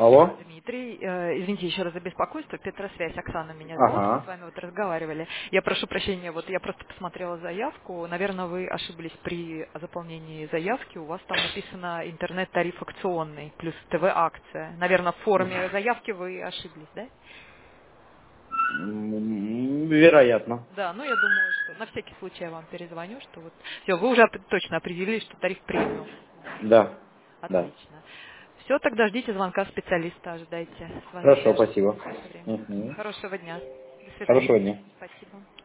Алло? Дмитрий, извините еще раз за беспокойство, Петросвязь, Оксана меня зовут, мы с Ага. вами вот разговаривали. Я прошу прощения, вот я просто посмотрела заявку, наверное, вы ошиблись при заполнении заявки, у вас там написано интернет-тариф акционный плюс ТВ-акция. Наверное, в форме заявки вы ошиблись, да? Вероятно. Да, ну я думаю, что на всякий случай я вам перезвоню, что вот все, вы уже точно определили, что тариф премиум. Да. Да. Отлично. Все, тогда ждите звонка специалиста, ожидайте. С вами Хорошо, свяжется спасибо. со временем. Мгм. Хорошего дня. До свидания. Хорошего дня. Спасибо.